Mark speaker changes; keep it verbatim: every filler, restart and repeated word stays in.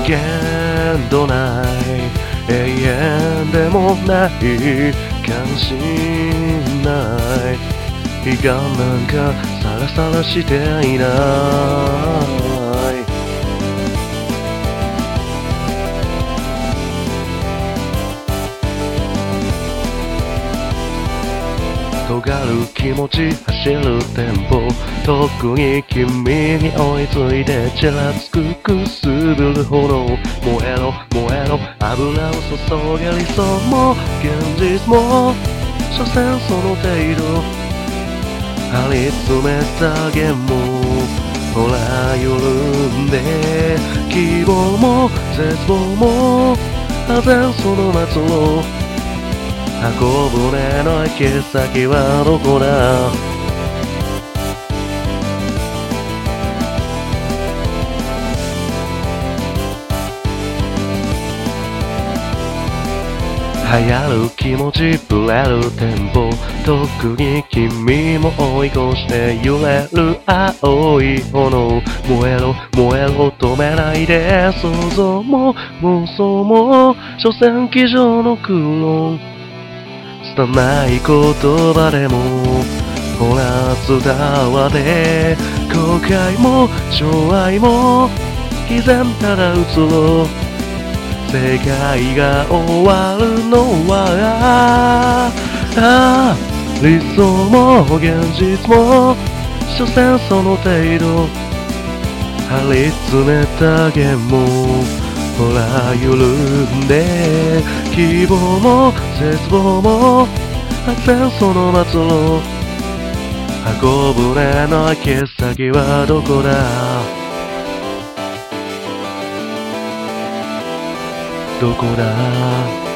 Speaker 1: 限度ない永遠でもない関心ない悲願なんかさらさらしていない尖る気持ち走るテンポ特に君に追いついてちらつくくすぶる炎燃えろ燃えろ油を注げ理想も現実も所詮その程度張り詰めた弦もほら緩んで希望も絶望も破然その末路箱舟の行き先はどこだ流行る気持ちぶれるテンポ特に君も追い越して揺れる青い炎燃えろ燃えろ止めないで想像も妄想も所詮机上の空論拙い言葉でもほら伝わって後悔も寵愛も毅然ただ移ろう世界が終わるのはああ理想も現実も所詮その程度張り詰めた弦もほら緩んで希望も絶望も破然その末路箱舟の行き先はどこだどこだ